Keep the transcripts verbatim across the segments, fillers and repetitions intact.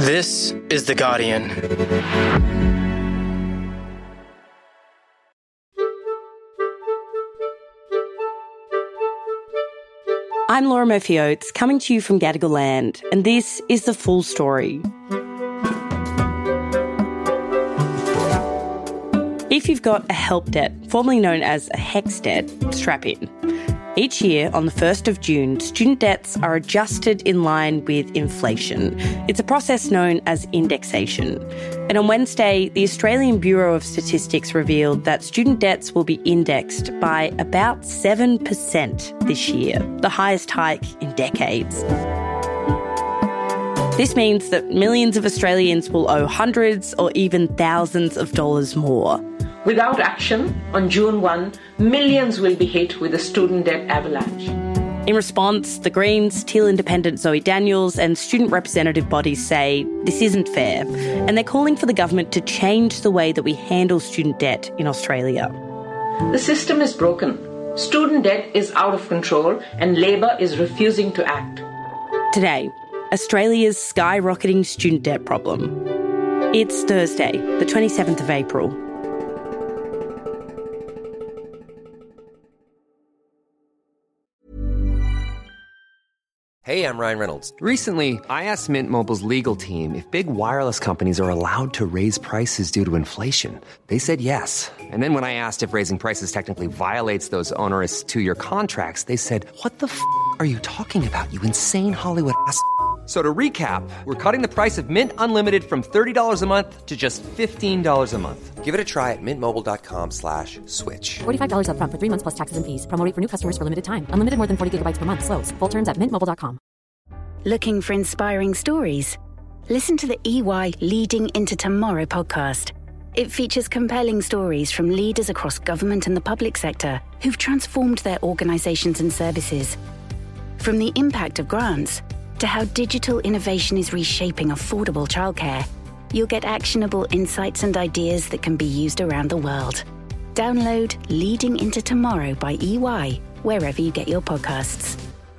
This is The Guardian. I'm Laura Murphy-Oates, coming to you from Gadigal Land, and this is The Full Story. If you've got a help debt, formerly known as a HECS debt, strap in. Each year, on the first of June, student debts are adjusted in line with inflation. It's a process known as indexation. And on Wednesday, the Australian Bureau of Statistics revealed that student debts will be indexed by about seven percent this year, the highest hike in decades. This means that millions of Australians will owe hundreds or even thousands of dollars more. Without action, on June first, millions will be hit with a student debt avalanche. In response, the Greens, Teal Independent Zoe Daniels and student representative bodies say this isn't fair, and they're calling for the government to change the way that we handle student debt in Australia. The system is broken. Student debt is out of control and Labor is refusing to act. Today, Australia's skyrocketing student debt problem. It's Thursday, the twenty-seventh of April. Hey, I'm Ryan Reynolds. Recently, I asked Mint Mobile's legal team if big wireless companies are allowed to raise prices due to inflation. They said yes. And then when I asked if raising prices technically violates those onerous two-year contracts, they said, what the f*** are you talking about, you insane Hollywood ass f- So to recap, we're cutting the price of Mint Unlimited from thirty dollars a month to just fifteen dollars a month. Give it a try at mintmobile.com slash switch. forty-five dollars up front for three months plus taxes and fees. Promo rate for new customers for limited time. Unlimited more than forty gigabytes per month. Slows full terms at mint mobile dot com. Looking for inspiring stories? Listen to the E Y Leading Into Tomorrow podcast. It features compelling stories from leaders across government and the public sector who've transformed their organisations and services. From the impact of grants to how digital innovation is reshaping affordable childcare, you'll get actionable insights and ideas that can be used around the world. Download Leading Into Tomorrow by E Y wherever you get your podcasts.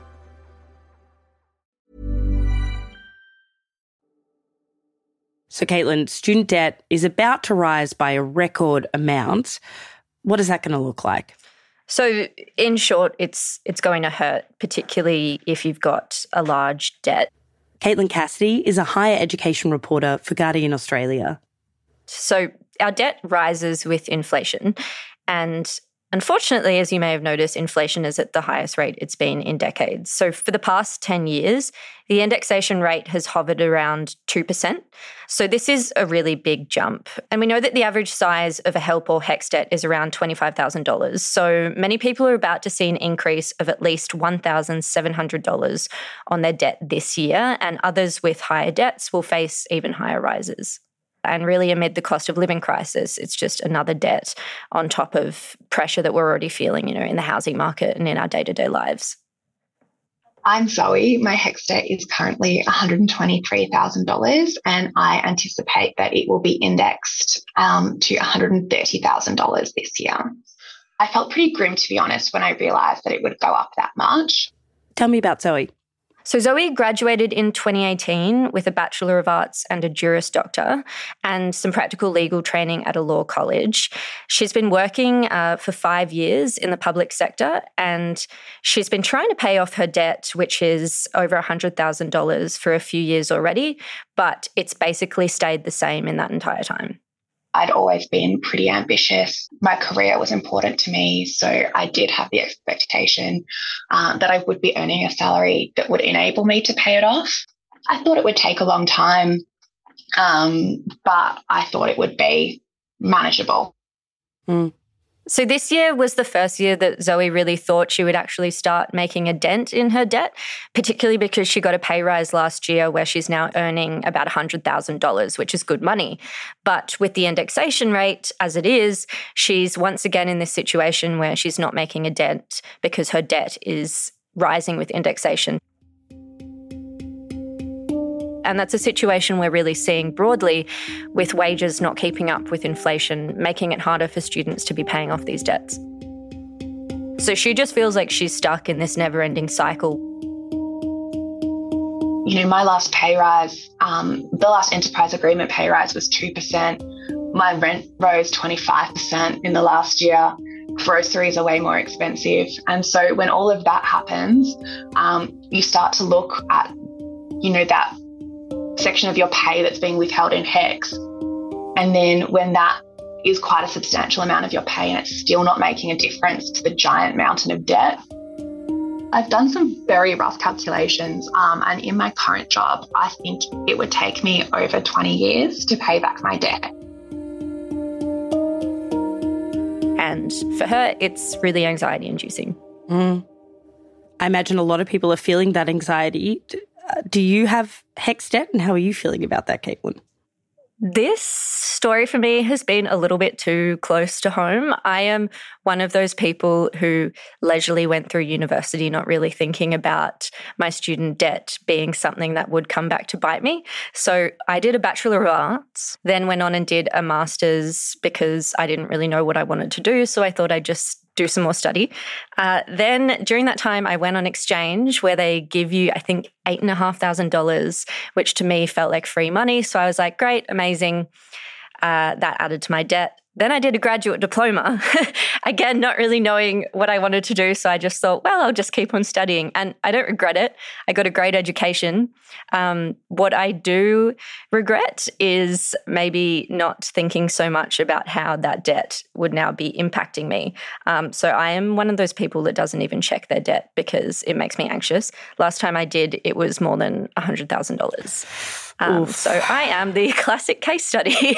So, Caitlin, student debt is about to rise by a record amount. What is that going to look like? So, in short, it's it's going to hurt, particularly if you've got a large debt. Caitlin Cassidy is a higher education reporter for Guardian Australia. So, our debt rises with inflation, and unfortunately, as you may have noticed, inflation is at the highest rate it's been in decades. So for the past ten years, the indexation rate has hovered around two percent. So this is a really big jump. And we know that the average size of a HELP or HECS debt is around twenty-five thousand dollars. So many people are about to see an increase of at least one thousand seven hundred dollars on their debt this year, and others with higher debts will face even higher rises. And really, amid the cost of living crisis, it's just another debt on top of pressure that we're already feeling, you know, in the housing market and in our day-to-day lives. I'm Zoe. My HECS debt is currently one hundred twenty-three thousand dollars, and I anticipate that it will be indexed um, to one hundred thirty thousand dollars this year. I felt pretty grim, to be honest, when I realised that it would go up that much. Tell me about Zoe. So Zoe graduated in twenty eighteen with a Bachelor of Arts and a Juris Doctor and some practical legal training at a law college. She's been working uh, for five years in the public sector, and she's been trying to pay off her debt, which is over one hundred thousand dollars for a few years already, but it's basically stayed the same in that entire time. I'd always been pretty ambitious. My career was important to me, so I did have the expectation um, that I would be earning a salary that would enable me to pay it off. I thought it would take a long time, um, but I thought it would be manageable. Mm. So this year was the first year that Zoe really thought she would actually start making a dent in her debt, particularly because she got a pay rise last year where she's now earning about one hundred thousand dollars, which is good money. But with the indexation rate as it is, she's once again in this situation where she's not making a dent because her debt is rising with indexation. And that's a situation we're really seeing broadly, with wages not keeping up with inflation, making it harder for students to be paying off these debts. So she just feels like she's stuck in this never-ending cycle. you know, my last pay rise, um, the last enterprise agreement pay rise was two percent. My rent rose twenty-five percent in the last year. Groceries are way more expensive. And so when all of that happens, um, you start to look at, you know, that section of your pay that's being withheld in HECS. And then when that is quite a substantial amount of your pay and it's still not making a difference to the giant mountain of debt, I've done some very rough calculations, um, and in my current job, I think it would take me over twenty years to pay back my debt. And for her, it's really anxiety inducing. Mm. I imagine a lot of people are feeling that anxiety. Do you have HECS debt, and how are you feeling about that, Caitlin? This story for me has been a little bit too close to home. I am one of those people who leisurely went through university not really thinking about my student debt being something that would come back to bite me. So I did a Bachelor of Arts, then went on and did a Master's because I didn't really know what I wanted to do. So I thought I'd just do some more study. Uh, then during that time, I went on exchange where they give you, I think, eight and a half thousand dollars, which to me felt like free money. So I was like, great, amazing. Uh, that added to my debt. Then I did a graduate diploma, again, not really knowing what I wanted to do. So I just thought, well, I'll just keep on studying. And I don't regret it. I got a great education. Um, what I do regret is maybe not thinking so much about how that debt would now be impacting me. Um, so I am one of those people that doesn't even check their debt because it makes me anxious. Last time I did, it was more than one hundred thousand dollars. Um, so I am the classic case study.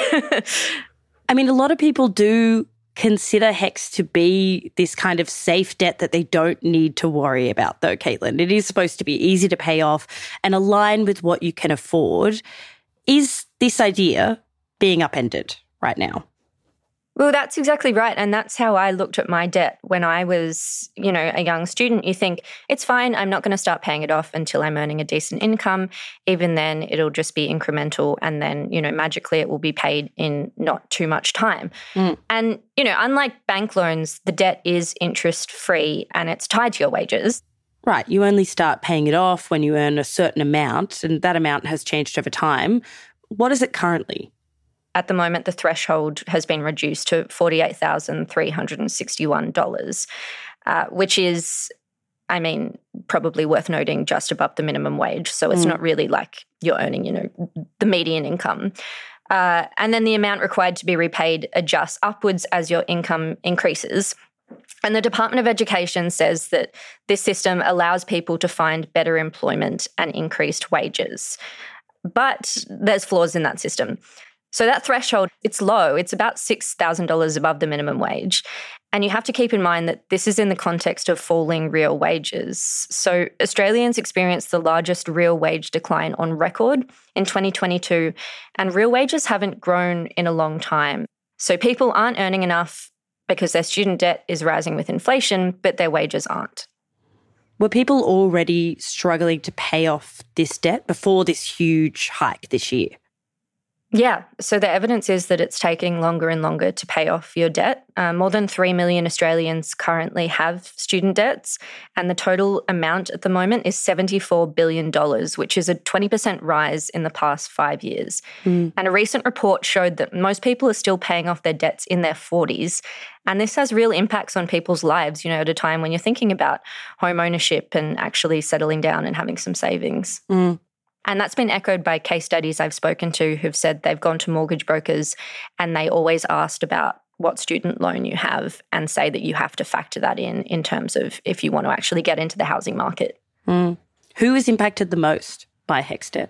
I mean, a lot of people do consider HECS to be this kind of safe debt that they don't need to worry about, though, Caitlin. It is supposed to be easy to pay off and align with what you can afford. Is this idea being upended right now? Well, that's exactly right. And that's how I looked at my debt when I was, you know, a young student. You think, it's fine, I'm not going to start paying it off until I'm earning a decent income. Even then, it'll just be incremental. And then, you know, magically it will be paid in not too much time. Mm. And, you know, unlike bank loans, the debt is interest-free and it's tied to your wages. Right. You only start paying it off when you earn a certain amount, and that amount has changed over time. What is it currently? At the moment, the threshold has been reduced to forty-eight thousand three hundred sixty-one dollars, uh, which is, I mean, probably worth noting just above the minimum wage. So it's mm. not really like you're earning, you know, the median income. Uh, and then the amount required to be repaid adjusts upwards as your income increases. And the Department of Education says that this system allows people to find better employment and increased wages. But there's flaws in that system. So that threshold, it's low. It's about six thousand dollars above the minimum wage. And you have to keep in mind that this is in the context of falling real wages. So Australians experienced the largest real wage decline on record in twenty twenty-two, and real wages haven't grown in a long time. So people aren't earning enough because their student debt is rising with inflation, but their wages aren't. Were people already struggling to pay off this debt before this huge hike this year? Yeah, so the evidence is that it's taking longer and longer to pay off your debt. Uh, more than three million Australians currently have student debts, and the total amount at the moment is seventy-four billion dollars, which is a twenty percent rise in the past five years. Mm. And a recent report showed that most people are still paying off their debts in their forties, and this has real impacts on people's lives, you know, at a time when you're thinking about home ownership and actually settling down and having some savings. Mm. And that's been echoed by case studies I've spoken to who've said they've gone to mortgage brokers and they always asked about what student loan you have and say that you have to factor that in in terms of if you want to actually get into the housing market. Mm. Who is impacted the most by HECS debt?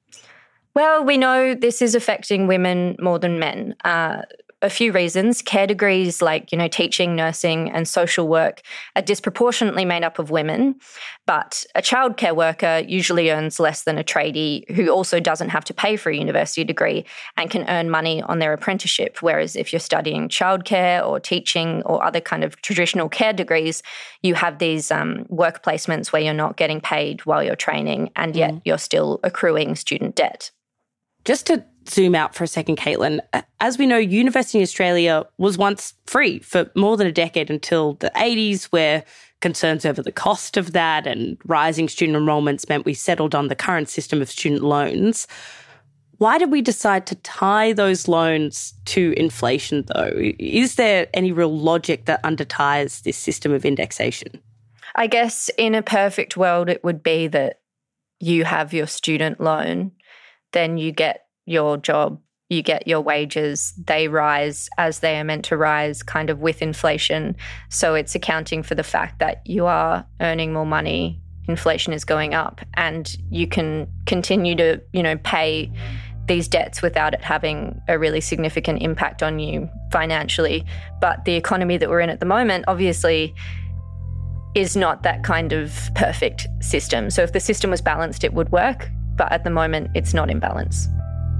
Well, we know this is affecting women more than men. Uh, a few reasons. Care degrees like, you know, teaching, nursing and social work are disproportionately made up of women, but a childcare worker usually earns less than a tradie who also doesn't have to pay for a university degree and can earn money on their apprenticeship, whereas if you're studying childcare or teaching or other kind of traditional care degrees, you have these um, work placements where you're not getting paid while you're training and yet mm. you're still accruing student debt. Just to zoom out for a second, Caitlin, as we know, university in Australia was once free for more than a decade until the eighties, where Concerns over the cost of that and rising student enrolments meant we settled on the current system of student loans. Why did we decide to tie those loans to inflation, though? Is there any real logic that underties this system of indexation? I guess in a perfect world, it would be that you have your student loan, then you get your job, you get your wages, they rise as they are meant to rise, kind of with inflation. So it's accounting for the fact that you are earning more money, inflation is going up, and you can continue to, you know, pay these debts without it having a really significant impact on you financially. But the economy that we're in at the moment, obviously, is not that kind of perfect system. So if the system was balanced, it would work. But at the moment, it's not in balance.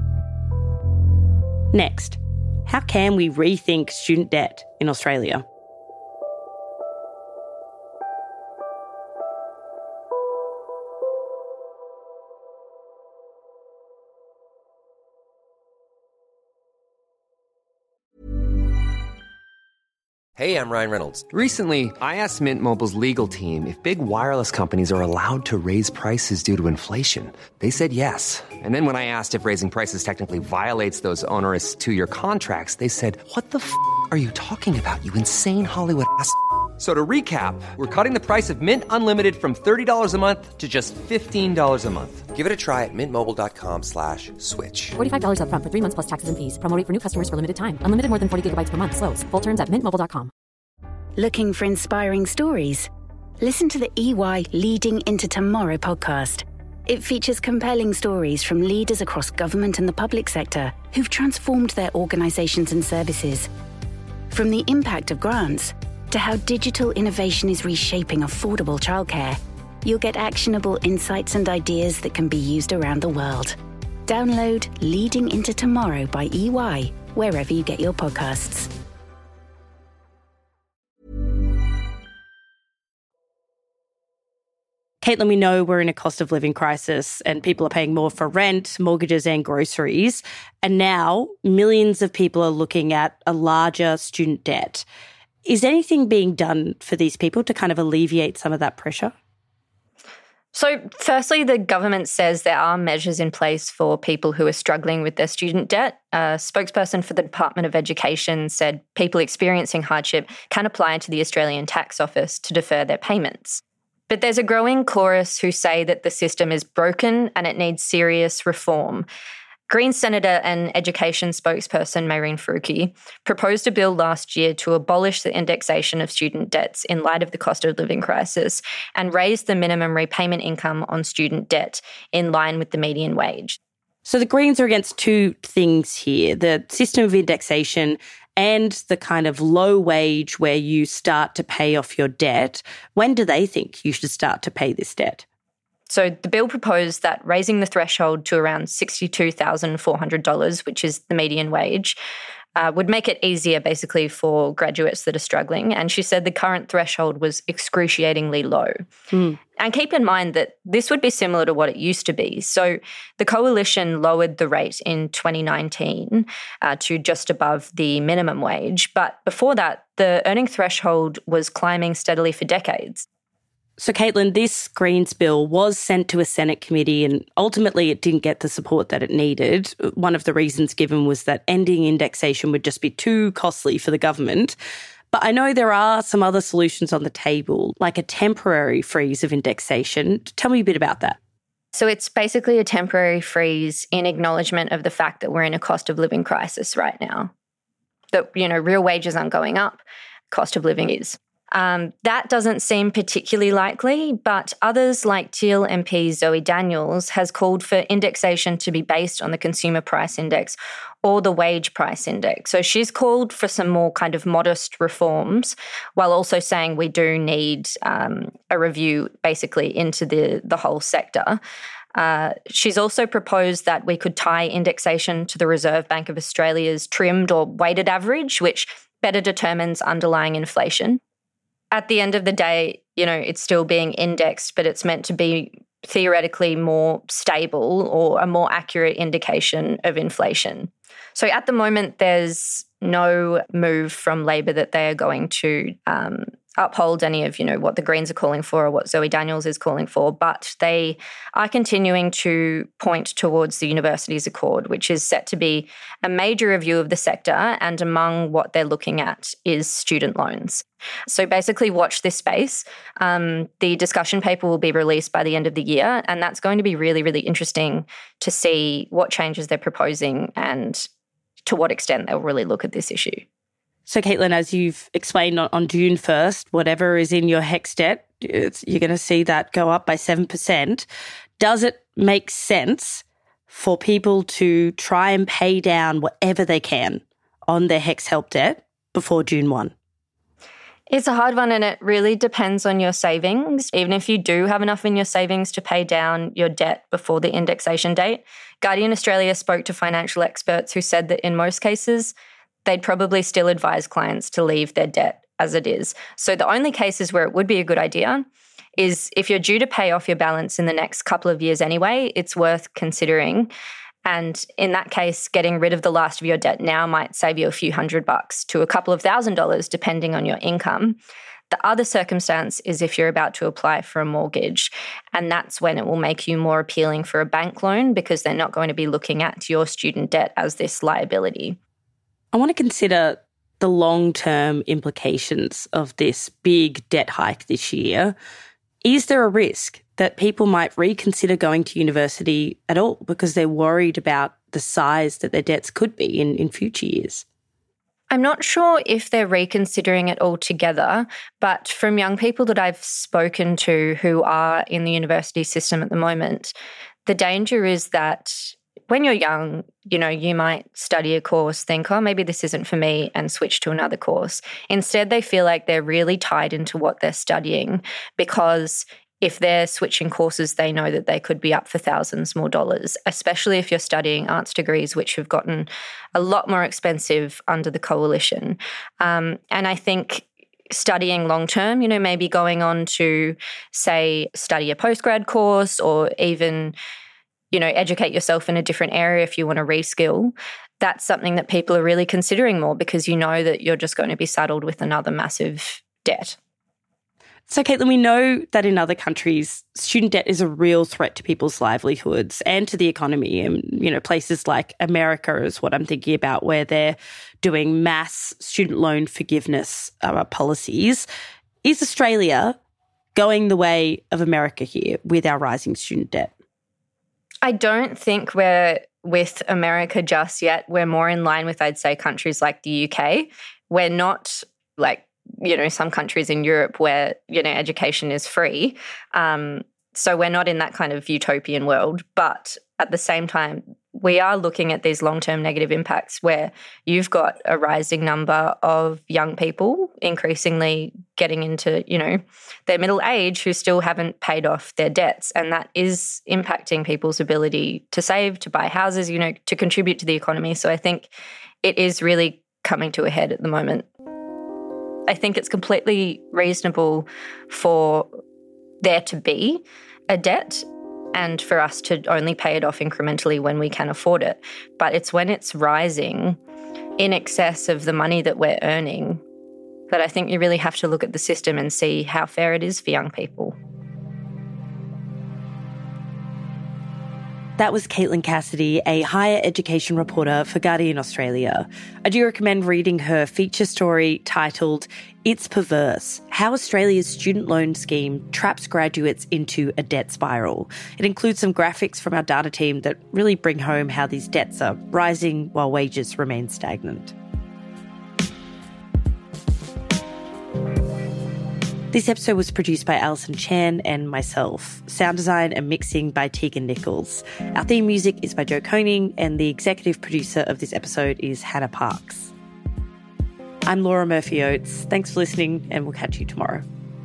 Next, how can we rethink student debt in Australia? Hey, I'm Ryan Reynolds. Recently, I asked Mint Mobile's legal team if big wireless companies are allowed to raise prices due to inflation. They said yes. And then when I asked if raising prices technically violates those onerous two-year contracts, they said, "What the f*** are you talking about, you insane Hollywood ass f- So to recap, we're cutting the price of Mint Unlimited from thirty dollars a month to just fifteen dollars a month. Give it a try at mintmobile.com slash switch. forty-five dollars up front for three months plus taxes and fees. Promo rate for new customers for limited time. Unlimited more than forty gigabytes per month. Slows full terms at mint mobile dot com. Looking for inspiring stories? Listen to the E Y Leading into Tomorrow podcast. It features compelling stories from leaders across government and the public sector who've transformed their organisations and services. From the impact of grants to how digital innovation is reshaping affordable childcare, you'll get actionable insights and ideas that can be used around the world. Download Leading into Tomorrow by E Y wherever you get your podcasts. Caitlin, we know we're in a cost of living crisis and people are paying more for rent, mortgages and groceries. And now millions of people are looking at a larger student debt. Is anything being done for these people to kind of alleviate some of that pressure? So firstly, the government says there are measures in place for people who are struggling with their student debt. A spokesperson for the Department of Education said people experiencing hardship can apply to the Australian Tax Office to defer their payments. But there's a growing chorus who say that the system is broken and it needs serious reform. Green Senator and Education spokesperson Mehreen Faruqi proposed a bill last year to abolish the indexation of student debts in light of the cost of living crisis and raise the minimum repayment income on student debt in line with the median wage. So the Greens are against two things here, the system of indexation and the kind of low wage where you start to pay off your debt. When do they think you should start to pay this debt? So the bill proposed that raising the threshold to around sixty-two thousand four hundred dollars, which is the median wage, uh, would make it easier basically for graduates that are struggling. And she said the current threshold was excruciatingly low. Mm. And keep in mind that this would be similar to what it used to be. So the coalition lowered the rate in twenty nineteen uh, to just above the minimum wage. But before that, the earning threshold was climbing steadily for decades. So, Caitlin, this Greens bill was sent to a Senate committee and ultimately it didn't get the support that it needed. One of the reasons given was that ending indexation would just be too costly for the government. But I know there are some other solutions on the table, like a temporary freeze of indexation. Tell me a bit about that. So it's basically a temporary freeze in acknowledgement of the fact that we're in a cost of living crisis right now. That, you know, real wages aren't going up, cost of living is. Um, that doesn't seem particularly likely, but others like Teal M P Zoe Daniels has called for indexation to be based on the Consumer Price Index or the Wage Price Index. So she's called for some more kind of modest reforms while also saying we do need um, a review basically into the, the whole sector. Uh, she's also proposed that we could tie indexation to the Reserve Bank of Australia's trimmed or weighted average, which better determines underlying inflation. At the end of the day, you know, it's still being indexed, but it's meant to be theoretically more stable or a more accurate indication of inflation. So at the moment, there's no move from Labor that they are going to um, uphold any of, you know, what the Greens are calling for or what Zoe Daniels is calling for, but they are continuing to point towards the Universities Accord, which is set to be a major review of the sector, and among what they're looking at is student loans. So basically watch this space. Um, the discussion paper will be released by the end of the year, and that's going to be really, really interesting to see what changes they're proposing and to what extent they'll really look at this issue. So, Caitlin, as you've explained on, on June first, whatever is in your HECS debt, it's, you're going to see that go up by seven percent. Does it make sense for people to try and pay down whatever they can on their HECS help debt before June first? It's a hard one, and it really depends on your savings. Even if you do have enough in your savings to pay down your debt before the indexation date, Guardian Australia spoke to financial experts who said that in most cases, they'd probably still advise clients to leave their debt as it is. So the only cases where it would be a good idea is if you're due to pay off your balance in the next couple of years anyway, it's worth considering. And in that case, getting rid of the last of your debt now might save you a few hundred bucks to a couple of thousand dollars, depending on your income. The other circumstance is if you're about to apply for a mortgage, and that's when it will make you more appealing for a bank loan because they're not going to be looking at your student debt as this liability. I want to consider the long-term implications of this big debt hike this year. Is there a risk that people might reconsider going to university at all because they're worried about the size that their debts could be in, in future years? I'm not sure if they're reconsidering it altogether, but from young people that I've spoken to who are in the university system at the moment, the danger is that when you're young, you know, you might study a course, think, oh, maybe this isn't for me, and switch to another course. Instead, they feel like they're really tied into what they're studying because if they're switching courses, they know that they could be up for thousands more dollars, especially if you're studying arts degrees, which have gotten a lot more expensive under the coalition. Um, and I think studying long-term, you know, maybe going on to, say, study a postgrad course or even, you know, educate yourself in a different area if you want to reskill, that's something that people are really considering more because you know that you're just going to be saddled with another massive debt. So, Caitlin, we know that in other countries, student debt is a real threat to people's livelihoods and to the economy. And, you know, places like America is what I'm thinking about, where they're doing mass student loan forgiveness uh, policies. Is Australia going the way of America here with our rising student debt? I don't think we're with America just yet. We're more in line with, I'd say, countries like the U K. We're not like, you know, some countries in Europe where, you know, education is free. Um, so we're not in that kind of utopian world. But at the same time, we are looking at these long-term negative impacts where you've got a rising number of young people increasingly getting into, you know, their middle age who still haven't paid off their debts. And that is impacting people's ability to save, to buy houses, you know, to contribute to the economy. So I think it is really coming to a head at the moment. I think it's completely reasonable for there to be a debt and for us to only pay it off incrementally when we can afford it. But it's when it's rising in excess of the money that we're earning that I think you really have to look at the system and see how fair it is for young people. That was Caitlin Cassidy, a higher education reporter for Guardian Australia. I do recommend reading her feature story titled It's Perverse, How Australia's Student Loan Scheme Traps Graduates into a Debt Spiral. It includes some graphics from our data team that really bring home how these debts are rising while wages remain stagnant. This episode was produced by Alison Chan and myself. Sound design and mixing by Tegan Nichols. Our theme music is by Joe Koning, and the executive producer of this episode is Hannah Parks. I'm Laura Murphy-Oates. Thanks for listening, and we'll catch you tomorrow.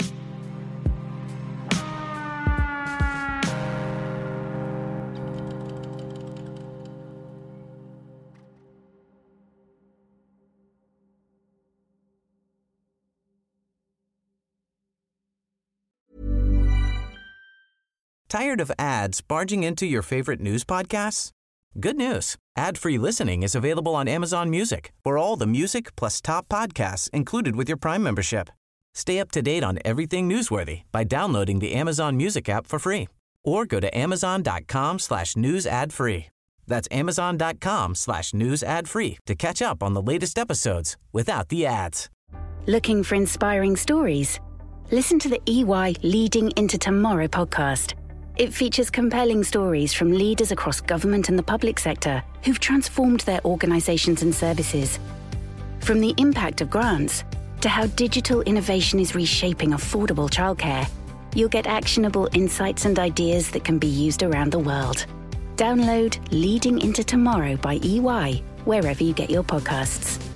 Tired of ads barging into your favorite news podcasts? Good news. Ad-free listening is available on Amazon Music for all the music plus top podcasts included with your Prime membership. Stay up to date on everything newsworthy by downloading the Amazon Music app for free or go to amazon.com slash news ad free. That's amazon.com slash news ad free to catch up on the latest episodes without the ads. Looking for inspiring stories? Listen to the E Y Leading into Tomorrow podcast. It features compelling stories from leaders across government and the public sector who've transformed their organizations and services. From the impact of grants to how digital innovation is reshaping affordable childcare, you'll get actionable insights and ideas that can be used around the world. Download Leading into Tomorrow by E Y wherever you get your podcasts.